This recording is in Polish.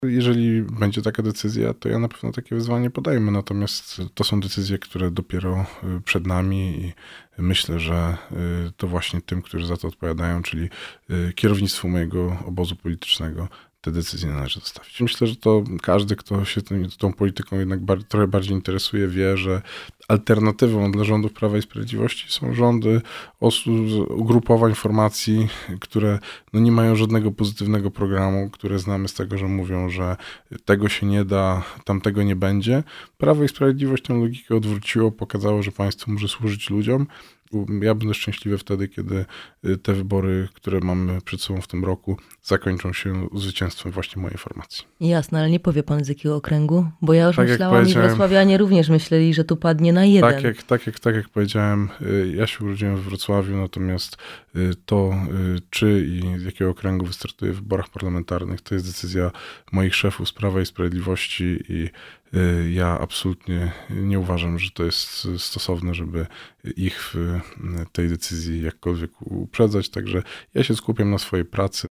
Jeżeli będzie taka decyzja, to ja na pewno takie wyzwanie podejmę. Natomiast to są decyzje, które dopiero przed nami i myślę, że to właśnie tym, którzy za to odpowiadają, czyli kierownictwu mojego obozu politycznego, te decyzje należy zostawić. Myślę, że to każdy, kto się tą polityką jednak trochę bardziej interesuje, wie, że alternatywą dla rządów Prawa i Sprawiedliwości są rządy ugrupowań, formacji, które nie mają żadnego pozytywnego programu, które znamy z tego, że mówią, że tego się nie da, tamtego nie będzie. Prawo i Sprawiedliwość tę logikę odwróciło, pokazało, że państwo może służyć ludziom. Ja będę szczęśliwy wtedy, kiedy te wybory, które mamy przed sobą w tym roku, zakończą się zwycięstwem właśnie mojej formacji. Jasne, ale nie powie pan z jakiego okręgu? Bo ja już myślałam i wrocławianie również myśleli, że tu padnie na jeden. Tak jak powiedziałem, ja się urodziłem w Wrocławiu, natomiast to, czy i z jakiego okręgu wystartuję w wyborach parlamentarnych, to jest decyzja moich szefów z Prawa i Sprawiedliwości i ja absolutnie nie uważam, że to jest stosowne, żeby ich w tej decyzji jakkolwiek uprzedzać. Także ja się skupiam na swojej pracy.